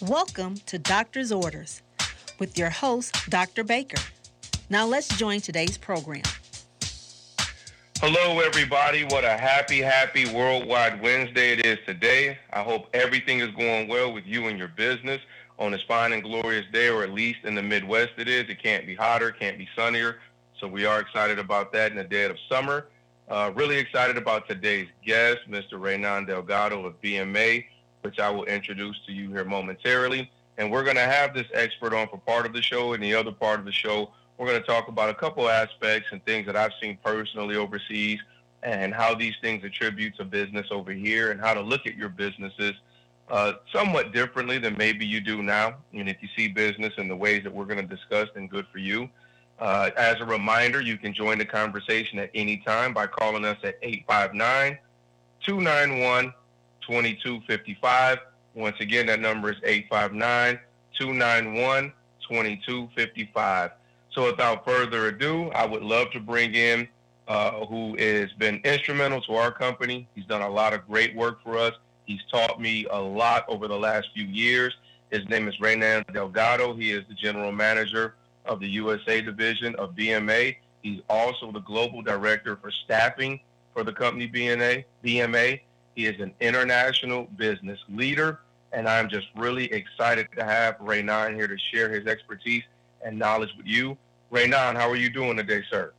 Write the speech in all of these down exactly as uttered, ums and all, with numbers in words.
Welcome to Doctor's Orders with your host, Doctor Baker. Now let's join today's program. Hello, everybody. What a happy, happy Worldwide Wednesday it is today. I hope everything is going well with you and your business on this fine and glorious day, or at least in the Midwest it is. It can't be hotter, can't be sunnier. So we are excited about that in the dead of summer. Uh, really excited about today's guest, Mister Reynan Delgado of B M A, which I will introduce to you here momentarily. And we're going to have this expert on for part of the show, and the other part of the show, we're going to talk about a couple aspects and things that I've seen personally overseas and how these things attribute to business over here and how to look at your businesses uh, somewhat differently than maybe you do now. And if you see business in the ways that we're going to discuss, then good for you. Uh, as a reminder, you can join the conversation at any time by calling us at eight five nine, two nine one, two two five five. Once again, that number is eight five nine, two nine one, two two five five. So without further ado, I would love to bring in uh, who has been instrumental to our company. He's done a lot of great work for us. He's taught me a lot over the last few years. His name is Reynan Delgado. He is the general manager of the U S A division of B M A. He's also the global director for staffing for the company B M A. B M A. He is an international business leader, and I'm just really excited to have Reynan here to share his expertise and knowledge with you. Reynan, how are you doing today, sir?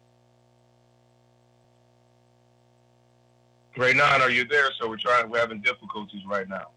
Reynan, are you there? So we're trying, we're having difficulties right now.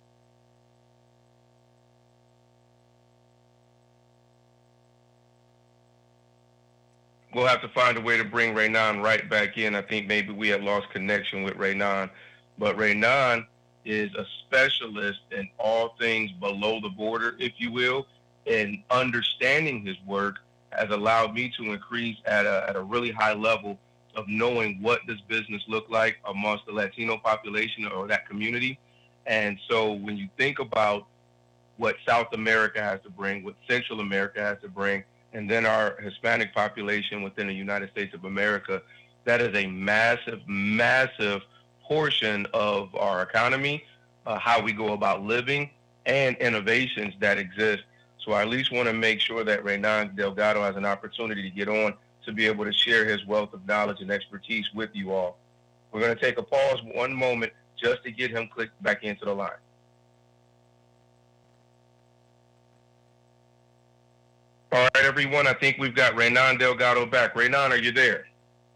We'll have to find a way to bring Reynan right back in. I think maybe we had lost connection with Reynan. But Reynan is a specialist in all things below the border, if you will, and understanding his work has allowed me to increase at a, at a really high level of knowing what does business look like amongst the Latino population or that community. And so when you think about what South America has to bring, what Central America has to bring, and then our Hispanic population within the United States of America, that is a massive, massive portion of our economy, uh, how we go about living, and innovations that exist. So I at least want to make sure that Reynan Delgado has an opportunity to get on to be able to share his wealth of knowledge and expertise with you all. We're going to take a pause one moment just to get him clicked back into the line. All right, everyone, I think we've got Reynan Delgado back. Reynan, are you there?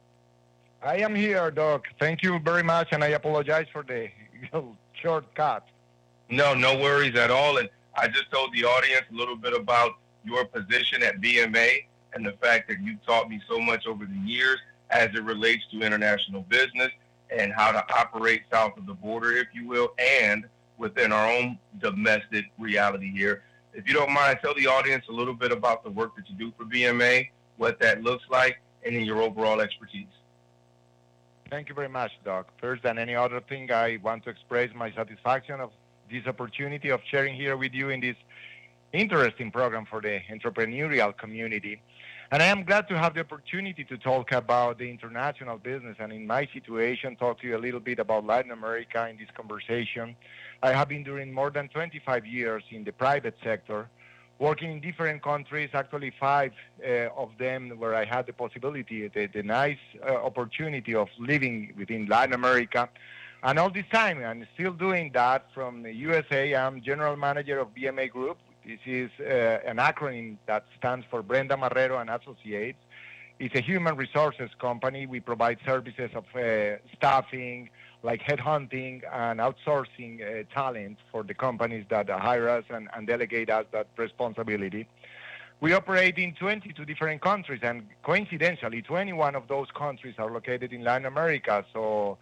I am here, Doc. Thank you very much, and I apologize for the shortcut. No, no worries at all. And I just told the audience a little bit about your position at B M A and the fact that you taught me so much over the years as it relates to international business and how to operate south of the border, if you will, and within our own domestic reality here. If you don't mind, tell the audience a little bit about the work that you do for B M A, what that looks like, and then your overall expertise. Thank you very much, Doc. First than any other thing, I want to express my satisfaction of this opportunity of sharing here with you in this interesting program for the entrepreneurial community. And I am glad to have the opportunity to talk about the international business, and in my situation, talk to you a little bit about Latin America in this conversation. I have been doing more than twenty-five years in the private sector, working in different countries, actually five uh, of them where I had the possibility, the, the nice uh, opportunity of living within Latin America. And all this time, I'm still doing that from the U S A. I'm general manager of B M A Group. This is uh, an acronym that stands for Brenda Marrero and Associates. It's a human resources company. We provide services of uh, staffing, like headhunting and outsourcing uh, talent for the companies that hire us and, and delegate us that responsibility. We operate in twenty-two different countries, and coincidentally, twenty-one of those countries are located in Latin America. So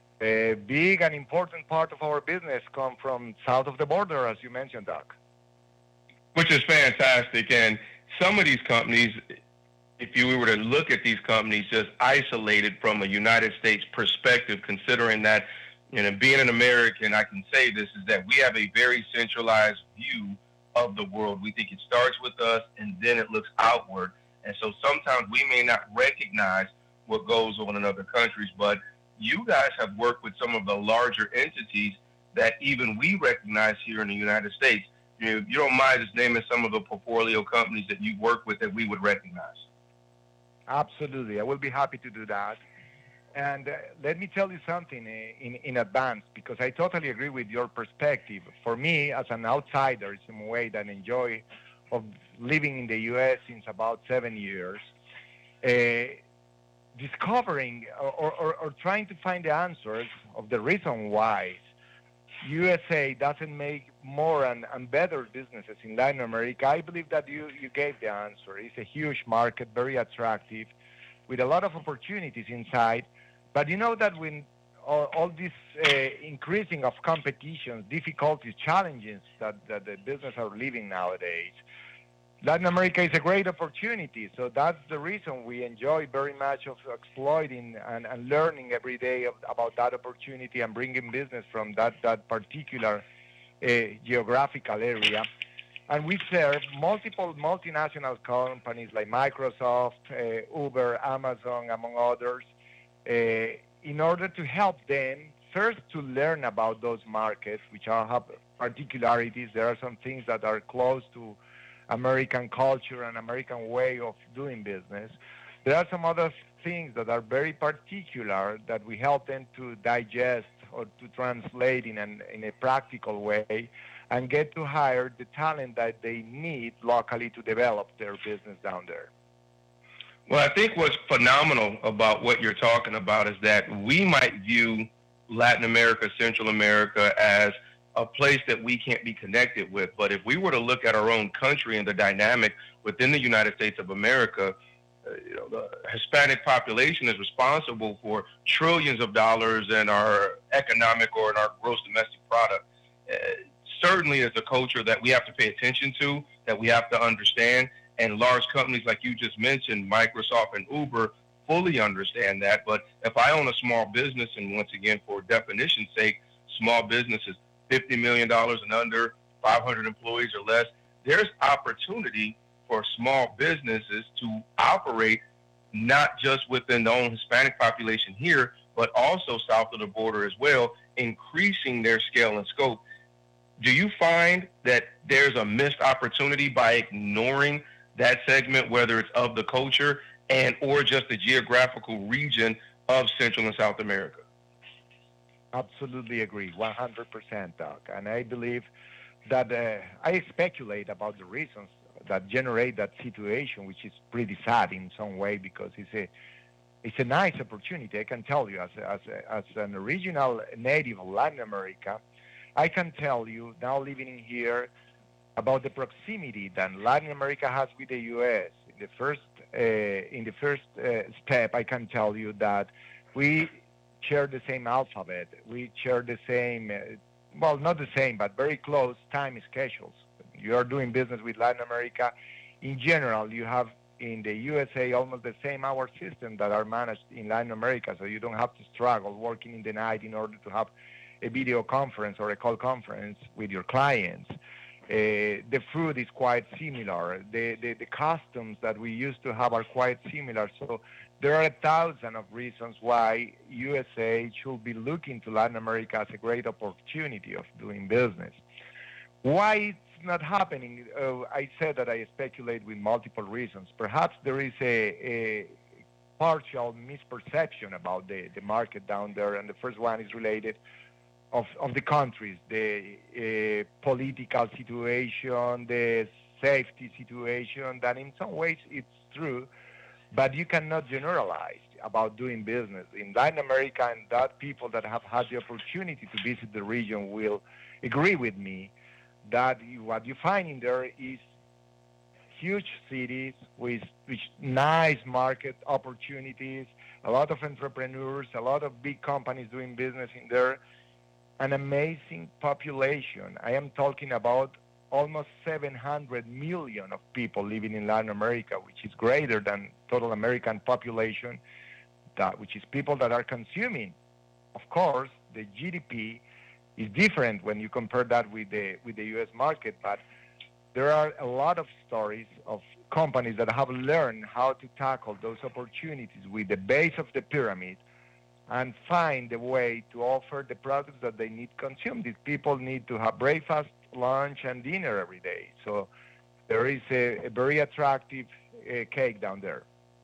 a big and important part of our business come from south of the border, as you mentioned, Doc. Which is fantastic. And some of these companies, if you were to look at these companies just isolated from a United States perspective, considering that, you know, being an American, I can say this, is that we have a very centralized view of the world. We think it starts with us and then it looks outward. And so sometimes we may not recognize what goes on in other countries, but you guys have worked with some of the larger entities that even we recognize here in the United States. you, you don't mind just naming some of the portfolio companies that you work with that we would recognize. Absolutely. I will be happy to do that. And uh, let me tell you something uh, in, in advance, because I totally agree with your perspective. For me, as an outsider, in some way that I enjoy of living in the U S since about seven years, uh, discovering or, or, or trying to find the answers of the reason why U S A doesn't make more and, and better businesses in Latin America, I believe that you, you gave the answer. It's a huge market, very attractive, with a lot of opportunities inside. But you know that when all, all this uh, increasing of competition, difficulties, challenges that, that the business are living nowadays, Latin America is a great opportunity. So that's the reason we enjoy very much of exploiting and, and learning every day of, about that opportunity and bringing business from that, that particular uh, geographical area. And we serve multiple multinational companies like Microsoft, uh, Uber, Amazon, among others, uh, in order to help them first to learn about those markets, which are, have particularities. There are some things that are close to American culture and American way of doing business. There are some other things that are very particular that we help them to digest or to translate in, an, in a practical way and get to hire the talent that they need locally to develop their business down there. Well, I think what's phenomenal about what you're talking about is that we might view Latin America, Central America as a place that we can't be connected with. But if we were to look at our own country and the dynamic within the United States of America, uh, you know, the Hispanic population is responsible for trillions of dollars in our economic or in our gross domestic product. Uh, certainly is a culture that we have to pay attention to, that we have to understand. And large companies like you just mentioned, Microsoft and Uber, fully understand that. But if I own a small business, and once again, for definition's sake, small businesses, fifty million dollars and under, five hundred employees or less, there's opportunity for small businesses to operate not just within the own Hispanic population here, but also south of the border as well, increasing their scale and scope. Do you find that there's a missed opportunity by ignoring that segment, whether it's of the culture and or just the geographical region of Central and South America? Absolutely agree, one hundred percent, Doc. And I believe that uh, I speculate about the reasons that generate that situation, which is pretty sad in some way, because it's a it's a nice opportunity. I can tell you, as a, as a, as an original native of Latin America, I can tell you now living in here about the proximity that Latin America has with the U S. In the first uh, in the first uh, step, I can tell you that we share the same alphabet. We share the same, uh, well, not the same, but very close time schedules. You are doing business with Latin America. In general, you have in the U S A almost the same hour system that are managed in Latin America, so you don't have to struggle working in the night in order to have a video conference or a call conference with your clients. Uh, the food is quite similar. The, the the customs that we used to have are quite similar. So there are a thousand of reasons why U S A should be looking to Latin America as a great opportunity of doing business. Why it's not happening? Uh, I said that I speculate with multiple reasons. Perhaps there is a, a partial misperception about the, the market down there, and the first one is related Of, of the countries, the uh, political situation, the safety situation, that in some ways it's true, but you cannot generalize about doing business. In Latin America, and that people that have had the opportunity to visit the region will agree with me that you, what you find in there is huge cities with, with nice market opportunities, a lot of entrepreneurs, a lot of big companies doing business in there, an amazing population. I am talking about almost seven hundred million of people living in Latin America, which is greater than total American population, that, which is people that are consuming. Of course, the G D P is different when you compare that with the with the U S market, but there are a lot of stories of companies that have learned how to tackle those opportunities with the base of the pyramid and find a way to offer the products that they need consumed. These people need to have breakfast, lunch, and dinner every day. So there is a, a very attractive uh, cake down there.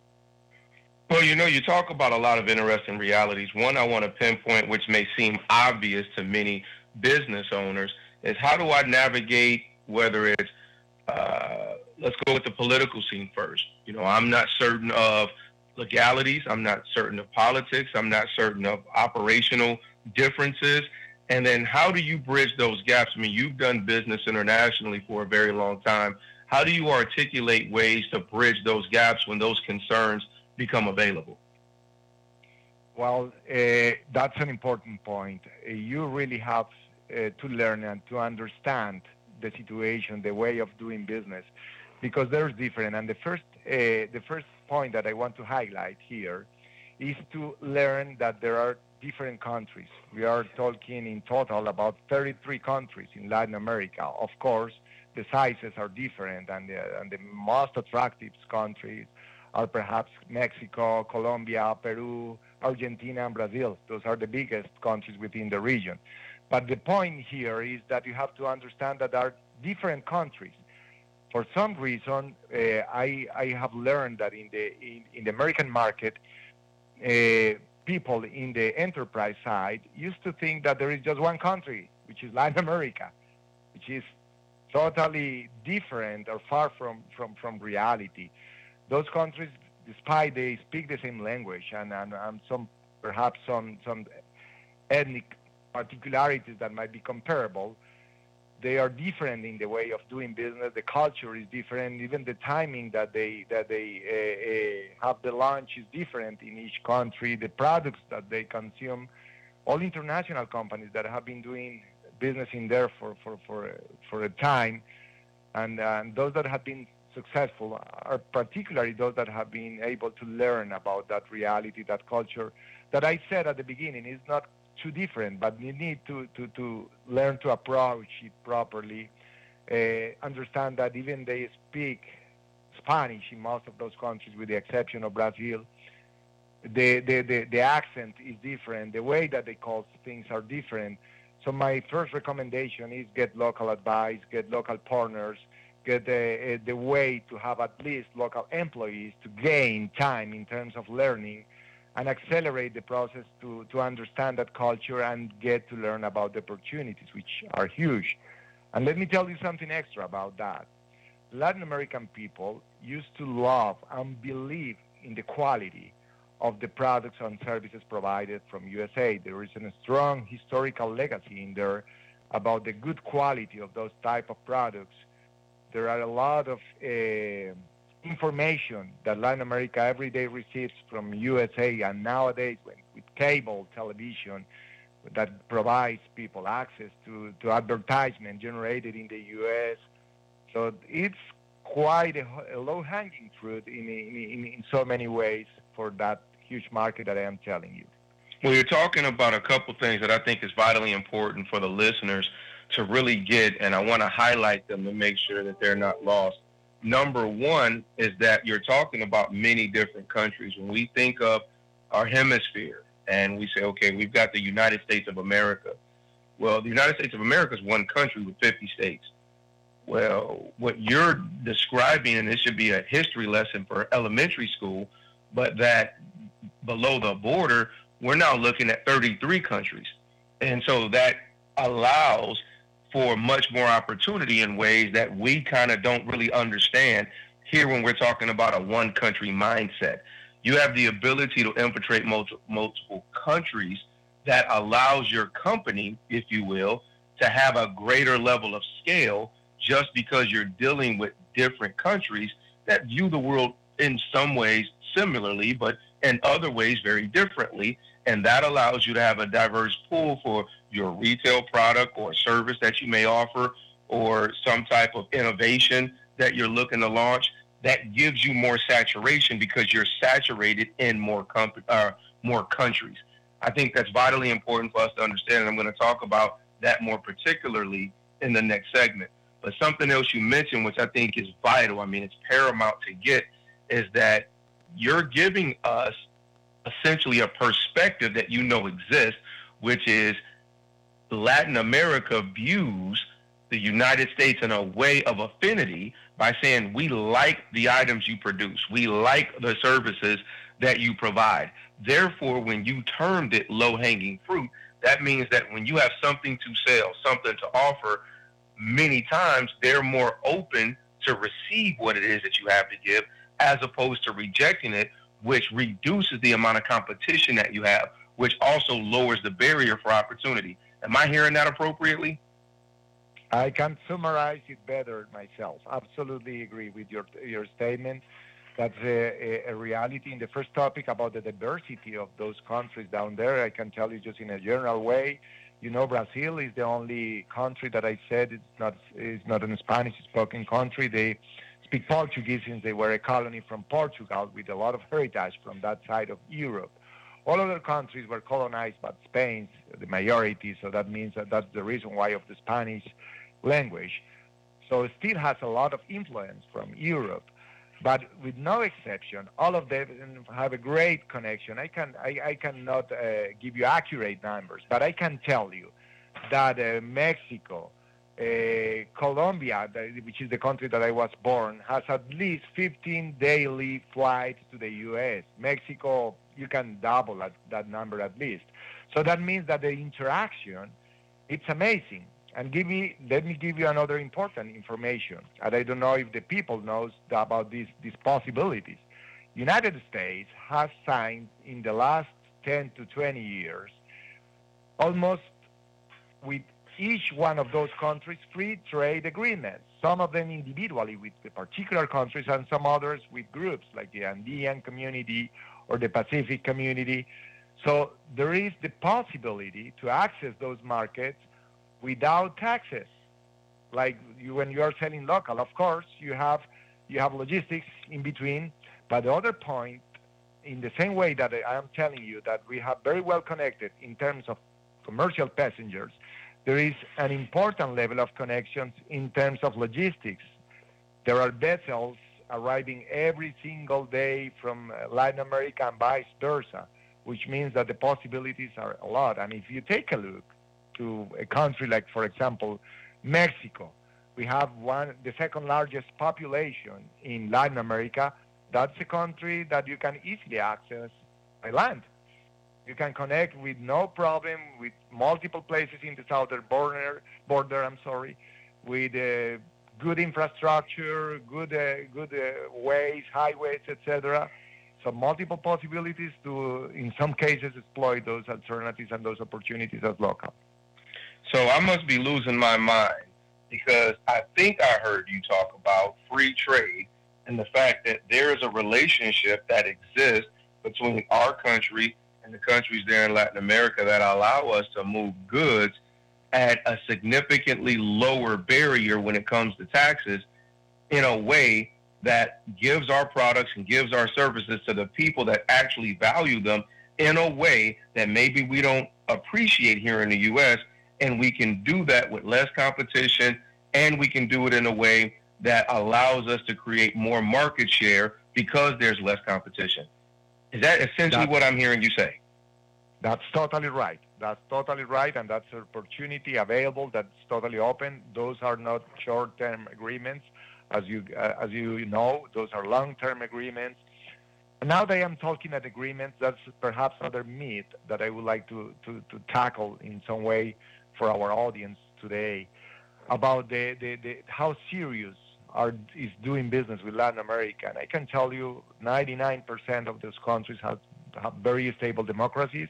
Well, you know, you talk about a lot of interesting realities. One I want to pinpoint, which may seem obvious to many business owners, is how do I navigate, whether it's, uh, let's go with the political scene first. You know, I'm not certain of legalities. I'm not certain of politics. I'm not certain of operational differences. And then how do you bridge those gaps? I mean, you've done business internationally for a very long time. How do you articulate ways to bridge those gaps when those concerns become available? Well, uh, that's an important point. Uh, you really have uh, to learn and to understand the situation, the way of doing business, because there's different. And the first, uh, the first point that I want to highlight here is to learn that there are different countries. We are talking in total about thirty-three countries in Latin America. Of course, the sizes are different, and the, and the most attractive countries are perhaps Mexico, Colombia, Peru, Argentina, and Brazil. Those are the biggest countries within the region. But the point here is that you have to understand that there are different countries. For some reason, uh, I, I have learned that in the, in, in the American market, uh, people in the enterprise side used to think that there is just one country, which is Latin America, which is totally different or far from, from, from reality. Those countries, despite they speak the same language and, and, and some perhaps some, some ethnic particularities that might be comparable, they are different in the way of doing business. The culture is different. Even the timing that they that they uh, uh, have the lunch is different in each country. The products that they consume, all international companies that have been doing business in there for for for, for a time, and, and those that have been successful are particularly those that have been able to learn about that reality, that culture that I said at the beginning is not too different, but you need to, to, to learn to approach it properly, uh, understand that even they speak Spanish in most of those countries with the exception of Brazil. The, the, the, the accent is different, the way that they call things are different. So my first recommendation is get local advice, get local partners, get the, the way to have at least local employees to gain time in terms of learning and accelerate the process to, to understand that culture and get to learn about the opportunities, which are huge. And let me tell you something extra about that. Latin American people used to love and believe in the quality of the products and services provided from U S A. There is a strong historical legacy in there about the good quality of those type of products. There are a lot of uh, information that Latin America every day receives from U S A, and nowadays when, with cable television that provides people access to, to advertisement generated in the U S. So it's quite a, a low-hanging fruit in, in, in, in so many ways for that huge market that I am telling you. Well, you're talking about a couple things that I think is vitally important for the listeners to really get, and I want to highlight them to make sure that they're not lost. Number one is that you're talking about many different countries. When we think of our hemisphere and we say, okay, we've got the United States of America. Well, the United States of America is one country with fifty states. Well, what you're describing, and this should be a history lesson for elementary school, but that below the border, we're now looking at thirty-three countries. And so that allows for much more opportunity in ways that we kind of don't really understand here when we're talking about a one country mindset. You have the ability to infiltrate multiple, multiple countries that allows your company, if you will, to have a greater level of scale just because you're dealing with different countries that view the world in some ways similarly, but in other ways very differently. And that allows you to have a diverse pool for your retail product or service that you may offer, or some type of innovation that you're looking to launch. That gives you more saturation because you're saturated in more comp- uh, more countries. I think that's vitally important for us to understand, and I'm going to talk about that more particularly in the next segment. But something else you mentioned, which I think is vital, I mean, it's paramount to get, is that you're giving us essentially a perspective that you know exists, which is Latin America views the United States in a way of affinity by saying we like the items you produce, we like the services that you provide. Therefore, when you termed it low-hanging fruit, that means that when you have something to sell, something to offer, many times they're more open to receive what it is that you have to give as opposed to rejecting it, which reduces the amount of competition that you have, which also lowers the barrier for opportunity. Am I hearing that appropriately? I can summarize it better myself. Absolutely agree with your your statement. That's a, a, a reality. In the first topic about the diversity of those countries down there, I can tell you just in a general way, you know, Brazil is the only country that I said it's not is not a Spanish-spoken country. They speak Portuguese since they were a colony from Portugal with a lot of heritage from that side of Europe. All other countries were colonized by Spain, the majority, so that means that that's the reason why of the Spanish language. So it still has a lot of influence from Europe. But with no exception, all of them have a great connection. I can I, I cannot uh, give you accurate numbers, but I can tell you that uh, Mexico, uh, Colombia, which is the country that I was born, has at least fifteen daily flights to the U S. Mexico, you can double that, that number at least. So that means that the interaction, it's amazing. And give me, let me give you another important information. And I don't know if the people knows about these, these possibilities. United States has signed in the last ten to twenty years, almost with each one of those countries, free trade agreements. Some of them individually with the particular countries and some others with groups like the Andean community or the Pacific community. So there is the possibility to access those markets without taxes. Like you, when you are selling local, of course, you have you have logistics in between. But the other point, in the same way that I am telling you that we have very well connected in terms of commercial passengers, there is an important level of connections in terms of logistics. There are vessels arriving every single day from Latin America and vice versa, which means that the possibilities are a lot. And if you take a look to a country like, for example, Mexico, we have one, the second largest population in Latin America. That's a country that you can easily access by land. You can connect with no problem with multiple places in the southern border, border I'm sorry, with uh, good infrastructure, good uh, good uh, ways, highways, et cetera. So multiple possibilities to, in some cases, exploit those alternatives and those opportunities as local. So I must be losing my mind because I think I heard you talk about free trade and the fact that there is a relationship that exists between our country and the countries there in Latin America that allow us to move goods at a significantly lower barrier when it comes to taxes in a way that gives our products and gives our services to the people that actually value them in a way that maybe we don't appreciate here in the U S, and we can do that with less competition, and we can do it in a way that allows us to create more market share because there's less competition. Is that essentially that's, what I'm hearing you say? That's totally right. That's totally right, and that's an opportunity available that's totally open. Those are not short-term agreements. As you uh, as you know, those are long-term agreements. And now that I am talking at agreements, that's perhaps another myth that I would like to, to, to tackle in some way for our audience today about the, the, the how serious are is doing business with Latin America. And I can tell you ninety-nine percent of those countries have, have very stable democracies.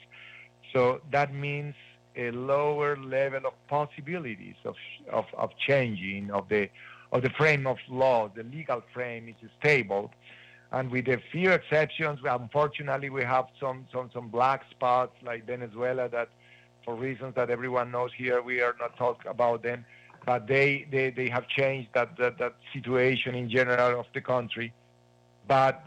So that means a lower level of possibilities of, of, of changing of the of the frame of law. The legal frame is stable. And with a few exceptions, unfortunately, we have some, some, some black spots like Venezuela that, for reasons that everyone knows here, we are not talking about them, but they, they, they have changed that, that, that situation in general of the country. But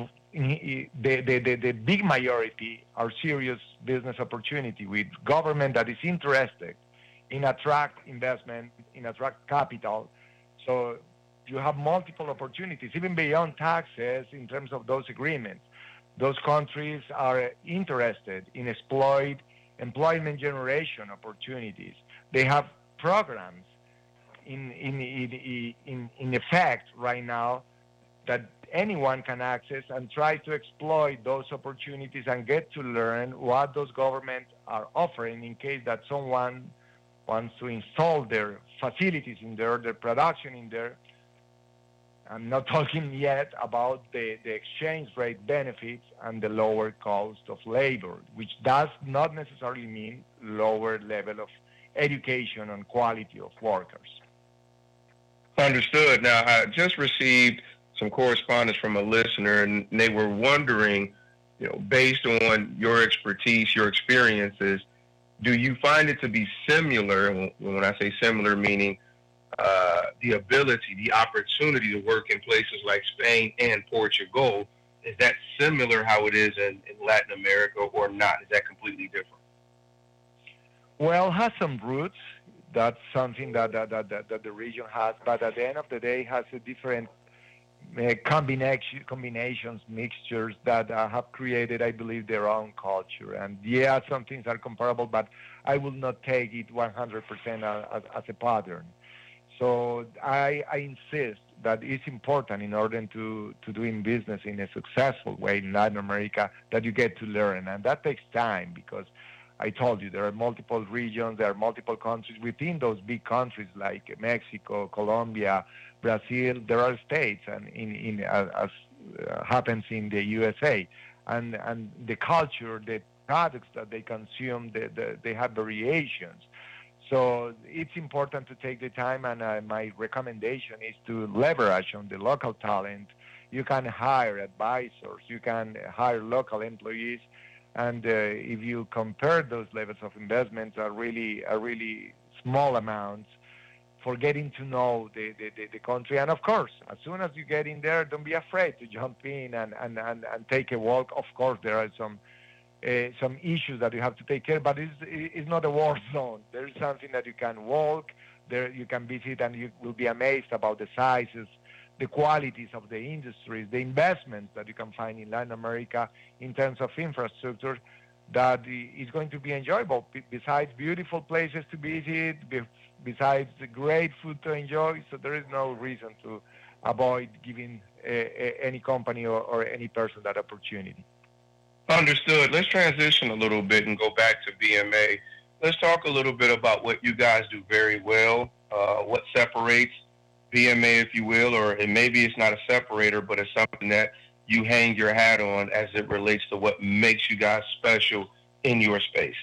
the, the, the, the big majority are serious business opportunity with government that is interested in attract investment, in attract capital. So you have multiple opportunities, even beyond taxes in terms of those agreements. Those countries are interested in exploit employment generation opportunities. They have programs in, in, in, in, in effect right now that anyone can access and try to exploit those opportunities and get to learn what those governments are offering in case that someone wants to install their facilities in there, their production in there. I'm not talking yet about the, the exchange rate benefits and the lower cost of labor, which does not necessarily mean lower level of education and quality of workers. Understood. Now, I just received some correspondence from a listener, and they were wondering, you know, based on your expertise, your experiences, do you find it to be similar? When I say similar, meaning uh, the ability, the opportunity to work in places like Spain and Portugal, is that similar how it is in, in Latin America or not? Is that completely different? Well, it has some roots. That's something that, that, that, that, that the region has, but at the end of the day, it has a different uh, combination, combinations, mixtures that uh, have created, I believe, their own culture. And yeah, some things are comparable, but I will not take it one hundred percent as, as a pattern. So I, I insist that it's important in order to, to doing business in a successful way in Latin America that you get to learn. And that takes time because I told you there are multiple regions, there are multiple countries. Within those big countries like Mexico, Colombia, Brazil, there are states, and in, in as, as uh, happens in the U S A. And, and the culture, the products that they consume, the, the, they have variations. So it's important to take the time, and uh, my recommendation is to leverage on the local talent. You can hire advisors, you can hire local employees, and uh, if you compare those levels of investments are really are really small amounts for getting to know the, the, the, the country. And of course, as soon as you get in there, don't be afraid to jump in and, and, and, and take a walk. Of course, there are some Uh, some issues that you have to take care of, but it's, it's not a war zone. There's something that you can walk, there you can visit, and you will be amazed about the sizes, the qualities of the industries, the investments that you can find in Latin America in terms of infrastructure that is going to be enjoyable, besides beautiful places to visit, besides the great food to enjoy. So there is no reason to avoid giving a, a, any company or, or any person that opportunity. Understood. Let's transition a little bit and go back to B M A. Let's talk a little bit about what you guys do very well, uh, what separates B M A, if you will, or and maybe it's not a separator, but it's something that you hang your hat on as it relates to what makes you guys special in your space.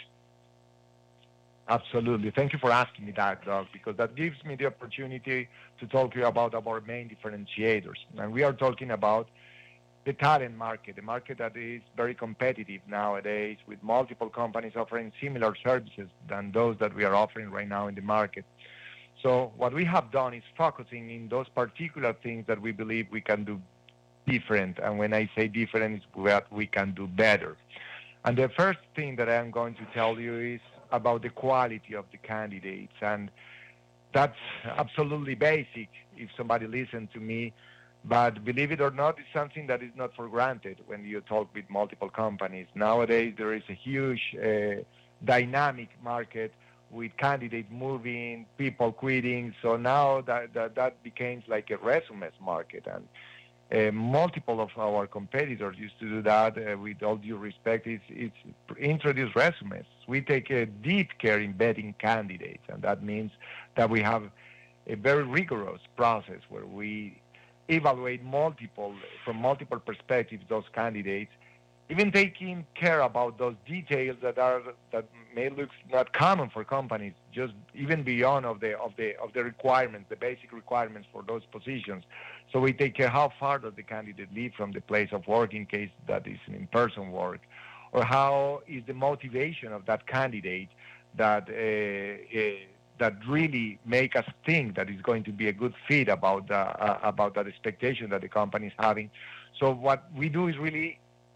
Absolutely. Thank you for asking me that, Doug, because that gives me the opportunity to talk to you about our main differentiators. And we are talking about the talent market, the market that is very competitive nowadays with multiple companies offering similar services than those that we are offering right now in the market. So what we have done is focusing in those particular things that we believe we can do different. And when I say different, it's what we can do better. And the first thing that I'm going to tell you is about the quality of the candidates. And that's absolutely basic if somebody listens to me. But believe it or not, it's something that is not for granted when you talk with multiple companies. Nowadays, there is a huge uh, dynamic market with candidates moving, people quitting. So now that that, that becomes like a resumes market. And uh, multiple of our competitors used to do that. Uh, with all due respect, it's, it's introduce resumes. We take a deep care in vetting candidates. And that means that we have a very rigorous process where we evaluate multiple, from multiple perspectives, those candidates, even taking care about those details that are that may look not common for companies, just even beyond of the of the of the requirements, the basic requirements for those positions. So we take care how far does the candidate live from the place of work in case that is an in-person work, or how is the motivation of that candidate that. Uh, uh, that really make us think that it's going to be a good fit about the, uh, about that expectation that the company is having. So what we do is really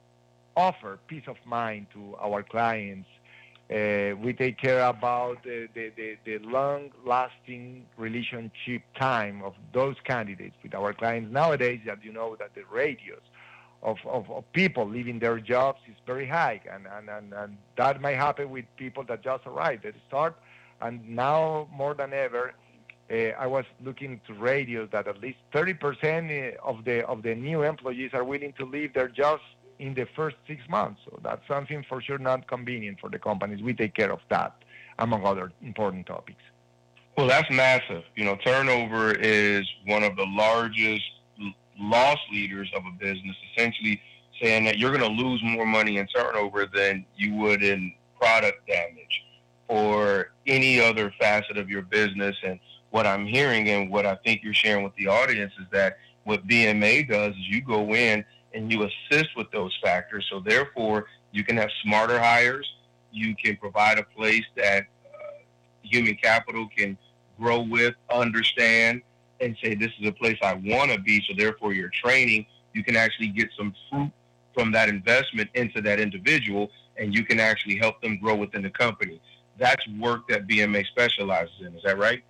offer peace of mind to our clients. Uh, we take care about the, the, the, the long-lasting relationship time of those candidates with our clients. Nowadays, that you know that the radius of, of, of people leaving their jobs is very high, and, and, and, and that might happen with people that just arrived. They start. And now, more than ever, Uh, I was looking to radios that at least thirty percent of the of the new employees are willing to leave their jobs in the first six months. So that's something for sure not convenient for the companies. We take care of that, among other important topics. Well, that's massive. You know, turnover is one of the largest loss leaders of a business, essentially saying that you're going to lose more money in turnover than you would in product damage or any other facet of your business. And what I'm hearing and what I think you're sharing with the audience is that what B M A does is you go in and you assist with those factors. So therefore, you can have smarter hires. You can provide a place that uh, human capital can grow with, understand, and say, this is a place I want to be. So therefore, your training, you can actually get some fruit from that investment into that individual, and you can actually help them grow within the company. That's work that B M A specializes in. Is that right?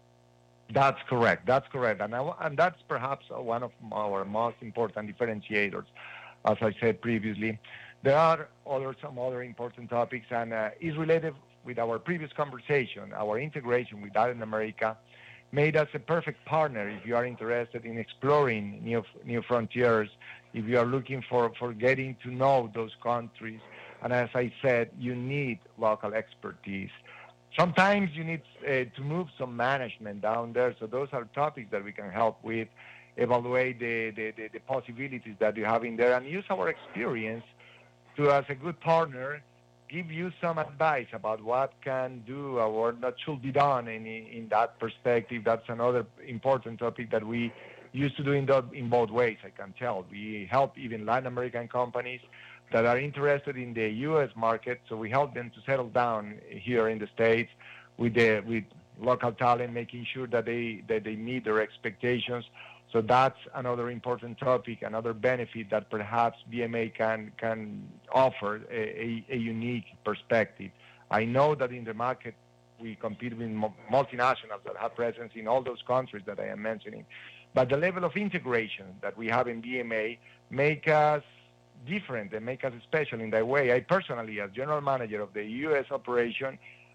That's correct. That's correct. And, I, and that's perhaps one of our most important differentiators, as I said previously. There are other, some other important topics, and uh, is related with our previous conversation. Our integration with Latin America made us a perfect partner if you are interested in exploring new, new frontiers, if you are looking for, for getting to know those countries. And as I said, you need local expertise. Sometimes you need uh, to move some management down there. So those are topics that we can help with, evaluate the, the, the, the possibilities that you have in there, and use our experience to, as a good partner, give you some advice about what can do or what should be done in, in that perspective. That's another important topic that we used to do in, the, in both ways, I can tell. We help even Latin American companies that are interested in the U S market, so we help them to settle down here in the States with the with local talent, making sure that they that they meet their expectations. So that's another important topic, another benefit that perhaps B M A can can offer a, a, a unique perspective. I know that in the market we compete with multinationals that have presence in all those countries that I am mentioning, but the level of integration that we have in B M A make us different and make us special in that way. I personally, as general manager of the U S operation,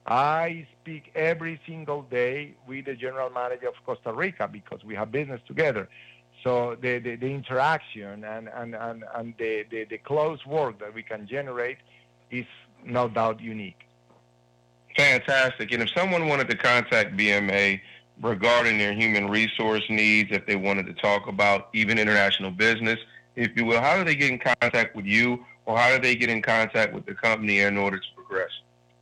I speak every single day with the general manager of Costa Rica because we have business together. So the, the, the interaction and, and, and, and the, the, the close work that we can generate is no doubt unique. Fantastic. And if someone wanted to contact B M A regarding their human resource needs, if they wanted to talk about even international business, if you will, how do they get in contact with you, or how do they get in contact with the company in order to progress?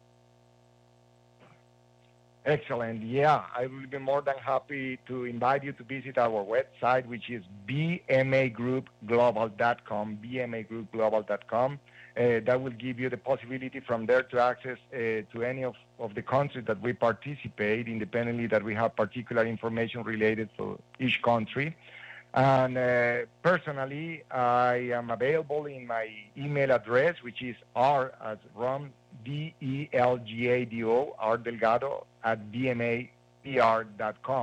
Excellent. Yeah, I will be more than happy to invite you to visit our website, which is b m a group global dot com, b m a group global dot com. Uh, that will give you the possibility from there to access uh, to any of, of the countries that we participate, independently that we have particular information related to each country. And uh, personally, I am available in my email address, which is r as Rom, D E L G A D O, R Delgado, at b m a p r dot com.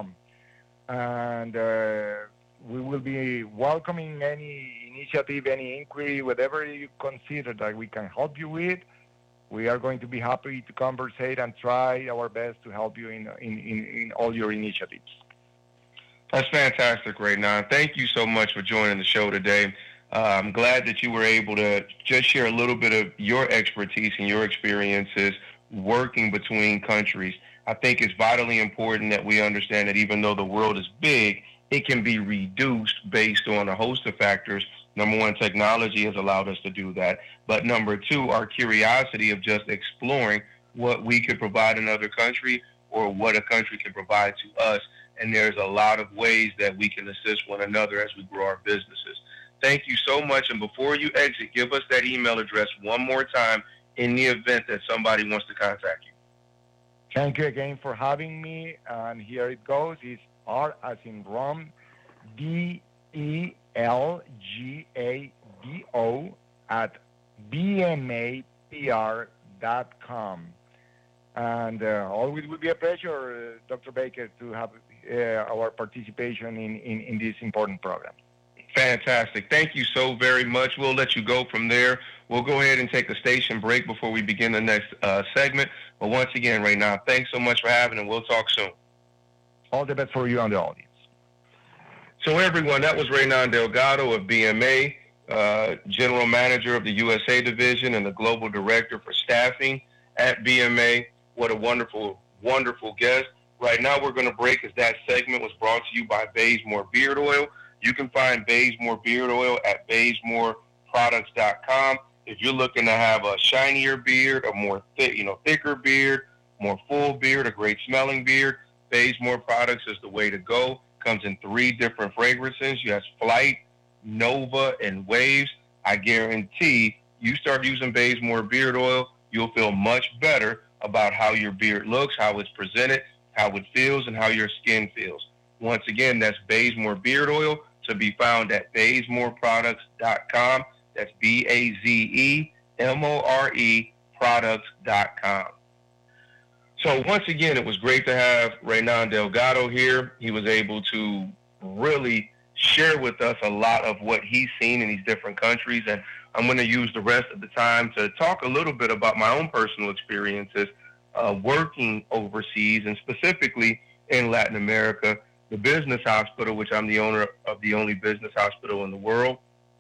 And uh, we will be welcoming any initiative, any inquiry, whatever you consider that we can help you with. We are going to be happy to conversate and try our best to help you in, in, in, in all your initiatives. That's fantastic, Reynan. Thank you so much for joining the show today. Uh, I'm glad that you were able to just share a little bit of your expertise and your experiences working between countries. I think it's vitally important that we understand that even though the world is big, it can be reduced based on a host of factors. Number one, technology has allowed us to do that. But number two, our curiosity of just exploring what we could provide another country or what a country can provide to us. And there's a lot of ways that we can assist one another as we grow our businesses. Thank you so much. And before you exit, give us that email address one more time in the event that somebody wants to contact you. Thank you again for having me. And here it goes. It's R as in Rom, D E L G A D O at b m a p r dot com. And uh, always will be a pleasure, uh, Doctor Baker, to have uh, our participation in, in, in this important program. Fantastic. Thank you so very much. We'll let you go from there. We'll go ahead and take a station break before we begin the next uh, segment. But once again, Reynan, thanks so much for having, and we'll talk soon. All the best for you and the audience. So everyone, that was Reynan Delgado of B M A, uh, General Manager of the U S A Division and the Global Director for Staffing at B M A. What a wonderful, wonderful guest. Right now we're going to break as that segment was brought to you by Bazemore Beard Oil. You can find Bazemore Beard Oil at bazemore products dot com. If you're looking to have a shinier beard, a more thick, you know, thicker beard, more full beard, a great smelling beard, Bazemore Products is the way to go. Comes in three different fragrances. You have Flight, Nova, and Waves. I guarantee you start using Bazemore Beard Oil, you'll feel much better about how your beard looks, how it's presented, how it feels, and how your skin feels. Once again, that's Bazemore Beard Oil, to be found at bazemore products dot com. That's B A Z E M O R E products dot com. So once again, it was great to have Reynan Delgado here. He was able to really share with us a lot of what he's seen in these different countries. And I'm going to use the rest of the time to talk a little bit about my own personal experiences uh, working overseas, and specifically in Latin America, the business hospital, which I'm the owner of, the only business hospital in the world.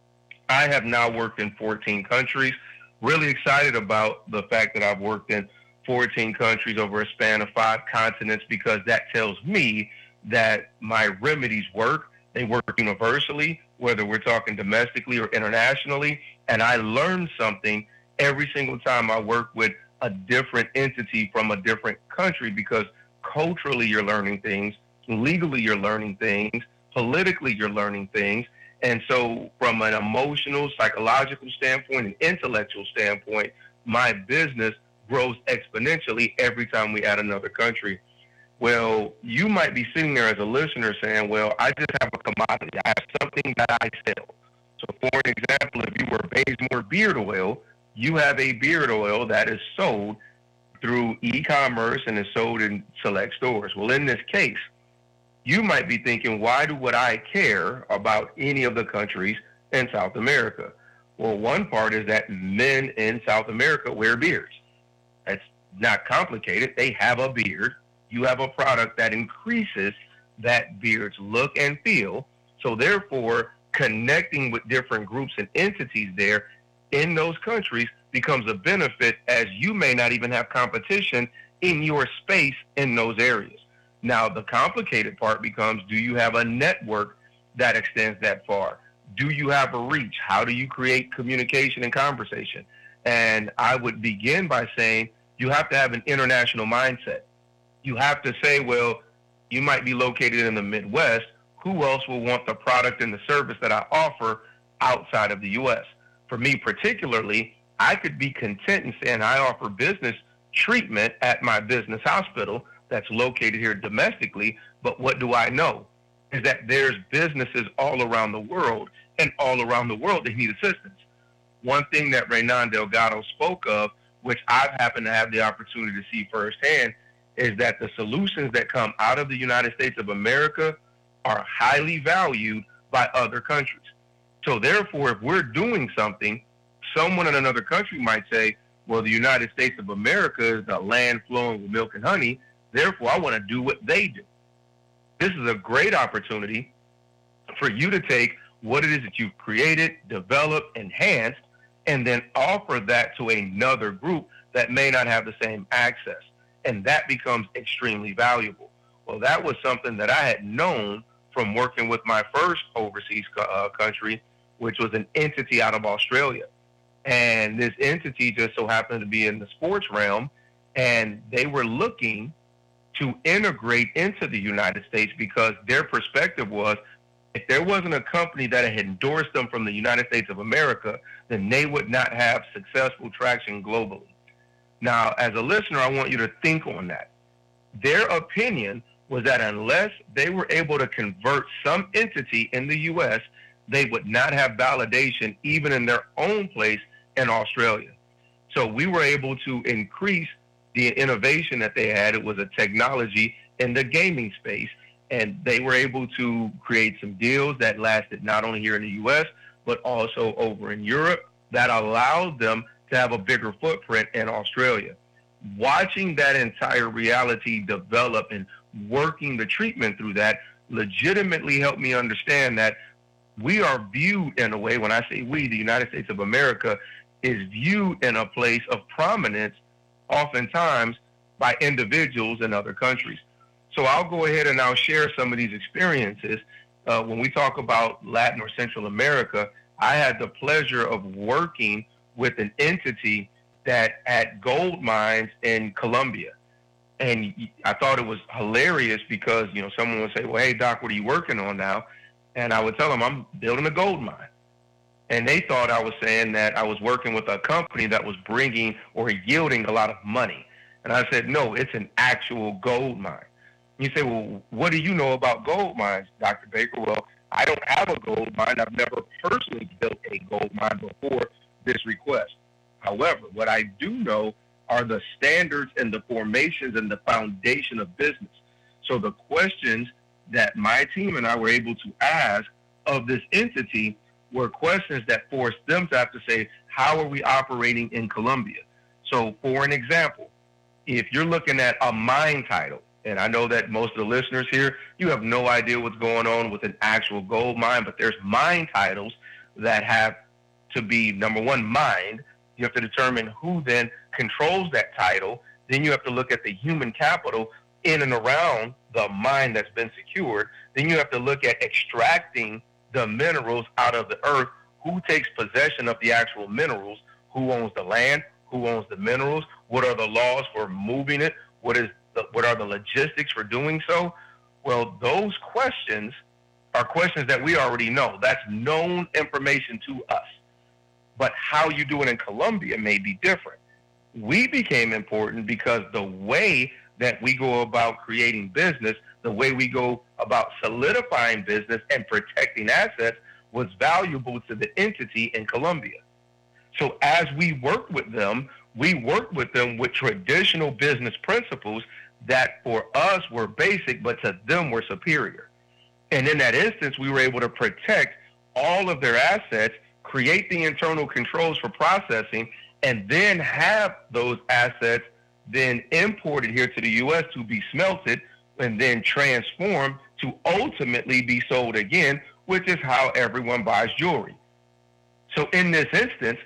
I have now worked in fourteen countries. Really excited about the fact that I've worked in fourteen countries over a span of five continents, because that tells me that my remedies work. They work universally, whether we're talking domestically or internationally. And I learn something every single time I work with a different entity from a different country, because culturally you're learning things, legally you're learning things, politically you're learning things. And so from an emotional, psychological standpoint, and intellectual standpoint, my business grows exponentially every time we add another country. Well, you might be sitting there as a listener saying, well, I just have a commodity. I have something that I sell. So for an example, if you were Bazemore Beard Oil, you have a beard oil that is sold through e-commerce and is sold in select stores. Well, in this case, you might be thinking, why do would I care about any of the countries in South America? Well, one part is that men in South America wear beards. That's not complicated. They have a beard. You have a product that increases that beard's look and feel. So therefore, connecting with different groups and entities there in those countries becomes a benefit, as you may not even have competition in your space in those areas. Now, the complicated part becomes, do you have a network that extends that far? Do you have a reach? How do you create communication and conversation? And I would begin by saying you have to have an international mindset. You have to say, well, you might be located in the Midwest. Who else will want the product and the service that I offer outside of the U S? For me particularly, I could be content in saying I offer business treatment at my business hospital that's located here domestically, but what do I know? Is that there's businesses all around the world, and all around the world they need assistance. One thing that Reynan Delgado spoke of, which I've happened to have the opportunity to see firsthand, is that the solutions that come out of the United States of America are highly valued by other countries. So therefore, if we're doing something, someone in another country might say, well, the United States of America is the land flowing with milk and honey, therefore I want to do what they do. This is a great opportunity for you to take what it is that you've created, developed, enhanced, and then offer that to another group that may not have the same access. And that becomes extremely valuable. Well, that was something that I had known from working with my first overseas uh, country, which was an entity out of Australia. And this entity just so happened to be in the sports realm, and they were looking to integrate into the United States, because their perspective was, if there wasn't a company that had endorsed them from the United States of America, then they would not have successful traction globally. Now, as a listener, I want you to think on that. Their opinion was that unless they were able to convert some entity in the U S, they would not have validation even in their own place in Australia. So we were able to increase the innovation that they had. It was a technology in the gaming space, and they were able to create some deals that lasted not only here in the U S, but also over in Europe, that allowed them to have a bigger footprint in Australia. Watching that entire reality develop and working the treatment through that legitimately helped me understand that we are viewed in a way, when I say we, the United States of America is viewed in a place of prominence oftentimes by individuals in other countries. So I'll go ahead and I'll share some of these experiences. Uh, when we talk about Latin or Central America, I had the pleasure of working with an entity that had gold mines in Colombia. And I thought it was hilarious because, you know, someone would say, well, hey, Doc, what are you working on now? And I would tell them I'm building a gold mine. And they thought I was saying that I was working with a company that was bringing or yielding a lot of money. And I said, no, it's an actual gold mine. You say, well, what do you know about gold mines, Doctor Baker? Well, I don't have a gold mine. I've never personally built a gold mine before this request. However, what I do know are the standards and the formations and the foundation of business. So the questions that my team and I were able to ask of this entity were questions that forced them to have to say, how are we operating in Colombia? So for an example, if you're looking at a mine title, and I know that most of the listeners here, you have no idea what's going on with an actual gold mine, but there's mine titles that have to be, number one, mined. You have to determine who then controls that title. Then you have to look at the human capital in and around the mine that's been secured. Then you have to look at extracting the minerals out of the earth. Who takes possession of the actual minerals? Who owns the land? Who owns the minerals? What are the laws for moving it? What is the, what are the logistics for doing so? Well, those questions are questions that we already know. That's known information to us. But how you do it in Colombia may be different. We became important because the way that we go about creating business, the way we go about solidifying business and protecting assets was valuable to the entity in Colombia. So as we worked with them, we worked with them with traditional business principles that for us were basic, but to them were superior. And in that instance, we were able to protect all of their assets, create the internal controls for processing, and then have those assets then imported here to the U S to be smelted and then transformed to ultimately be sold again, which is how everyone buys jewelry. So in this instance,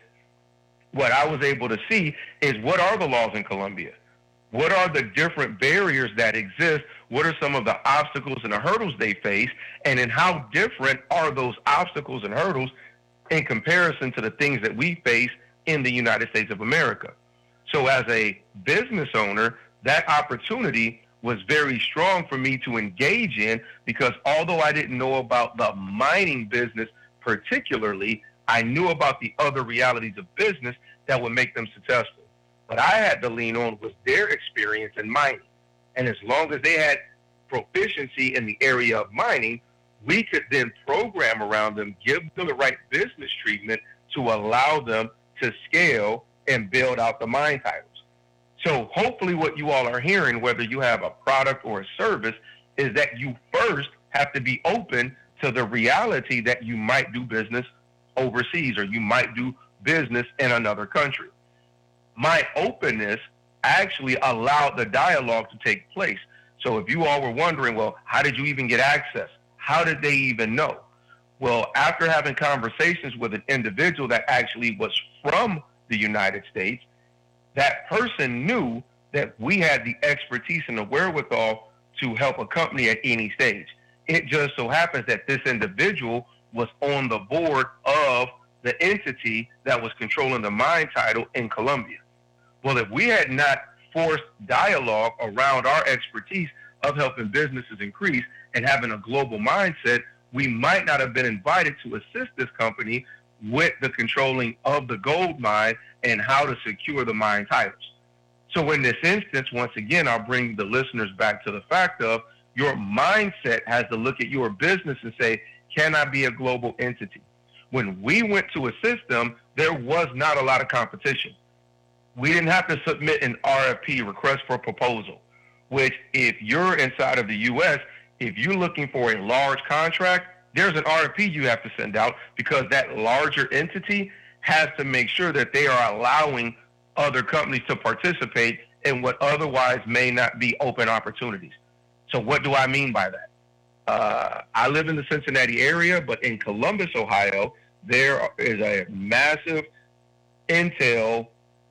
what I was able to see is what are the laws in Colombia? What are the different barriers that exist? What are some of the obstacles and the hurdles they face? And then how different are those obstacles and hurdles in comparison to the things that we face in the United States of America? So as a business owner, that opportunity was very strong for me to engage in because although I didn't know about the mining business particularly, I knew about the other realities of business that would make them successful. What I had to lean on was their experience in mining. And as long as they had proficiency in the area of mining, we could then program around them, give them the right business treatment to allow them to scale and build out the mine titles. So hopefully what you all are hearing, whether you have a product or a service, is that you first have to be open to the reality that you might do business overseas or you might do business in another country. My openness actually allowed the dialogue to take place. So if you all were wondering, well, how did you even get access? How did they even know? Well, after having conversations with an individual that actually was from the United States, that person knew that we had the expertise and the wherewithal to help a company at any stage. It just so happens that this individual was on the board of the entity that was controlling the mine title in Colombia. Well, if we had not forced dialogue around our expertise of helping businesses increase and having a global mindset, we might not have been invited to assist this company with the controlling of the gold mine and how to secure the mine titles. So in this instance, once again, I'll bring the listeners back to the fact of your mindset has to look at your business and say, can I be a global entity? When we went to assist them, there was not a lot of competition. We didn't have to submit an R F P, request for proposal, which if you're inside of the U S, if you're looking for a large contract, there's an R F P you have to send out because that larger entity has to make sure that they are allowing other companies to participate in what otherwise may not be open opportunities. So what do I mean by that? Uh, I live in the Cincinnati area, but in Columbus, Ohio, there is a massive Intel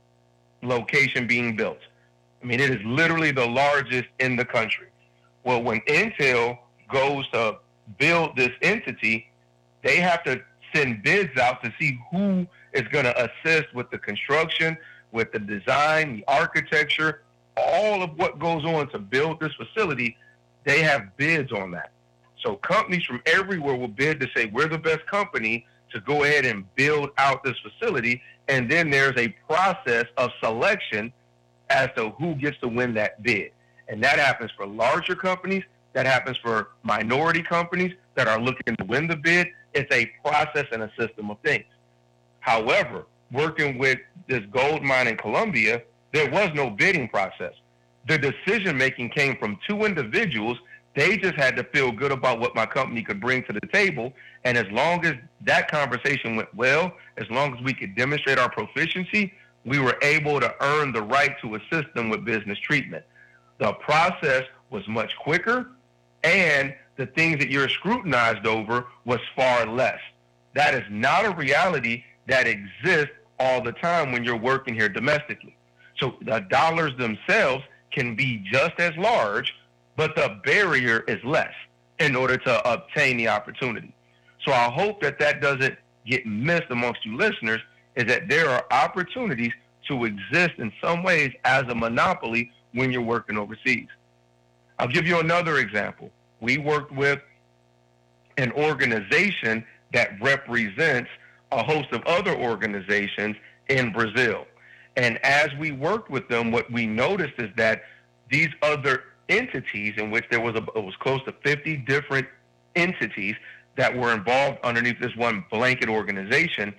location being built. I mean, it is literally the largest in the country. Well, when Intel goes to build this entity, they have to send bids out to see who is going to assist with the construction, with the design, the architecture, all of what goes on to build this facility. They have bids on that. So companies from everywhere will bid to say, we're the best company to go ahead and build out this facility. And then there's a process of selection as to who gets to win that bid. And that happens for larger companies. That happens for minority companies that are looking to win the bid. It's a process and a system of things. However, working with this gold mine in Colombia, there was no bidding process. The decision-making came from two individuals. They just had to feel good about what my company could bring to the table. And as long as that conversation went well, as long as we could demonstrate our proficiency, we were able to earn the right to assist them with business treatment. The process was much quicker, and the things that you're scrutinized over was far less. That is not a reality that exists all the time when you're working here domestically. So the dollars themselves can be just as large, but the barrier is less in order to obtain the opportunity. So I hope that that doesn't get missed amongst you listeners, is that there are opportunities to exist in some ways as a monopoly when you're working overseas. I'll give you another example. We worked with an organization that represents a host of other organizations in Brazil. And as we worked with them, what we noticed is that these other entities, in which there was a, it was close to fifty different entities that were involved underneath this one blanket organization,